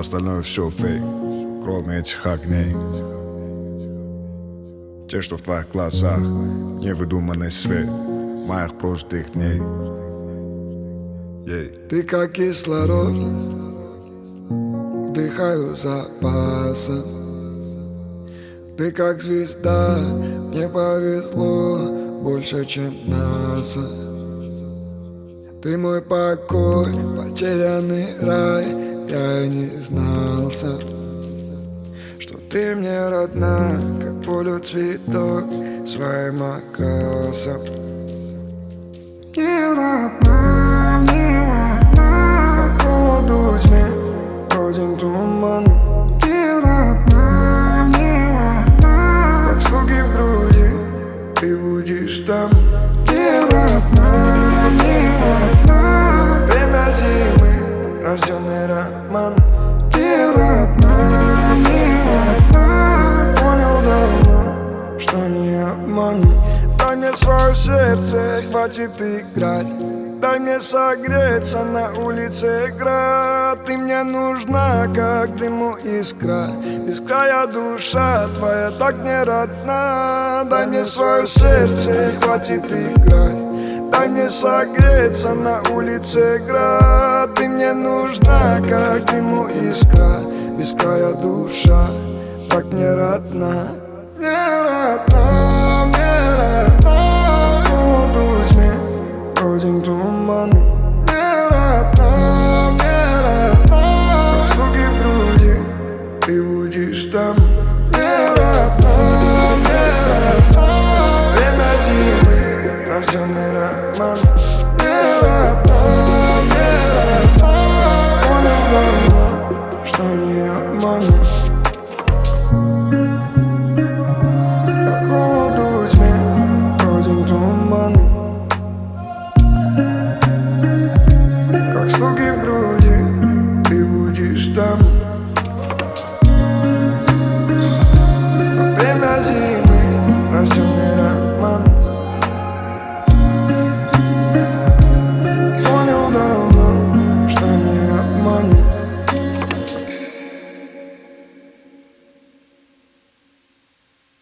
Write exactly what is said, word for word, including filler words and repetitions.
Остальное все фейк, кроме этих огней. Те, что в твоих глазах, невыдуманный свет моих прожитых дней. Ей. Ты как кислород, вдыхаю запасом. Ты как звезда, мне повезло больше, чем НАСА. Ты мой покой, потерянный рай, я и не знался, что ты мне родна, как полю цветок своим окрасом. Не родна, не родна, по холоду тьме родин туман. Не родна, не родна, как звуки в груди, ты будешь там. Не родна, не родна, время зимы, рожденный роман. Не родна, не родна, понял давно, что не обман. Дай мне свое сердце, хватит играть. Дай мне согреться, на улице игра. Ты мне нужна, как дыму искра. Без края душа твоя так не родна. Дай мне свое сердце, хватит играть. Дай мне согреться, на улице игра. Ты мне нужна, как дыму искра. Без края душа так не родна. Не родна, не родна, в холоду тьме родин туман.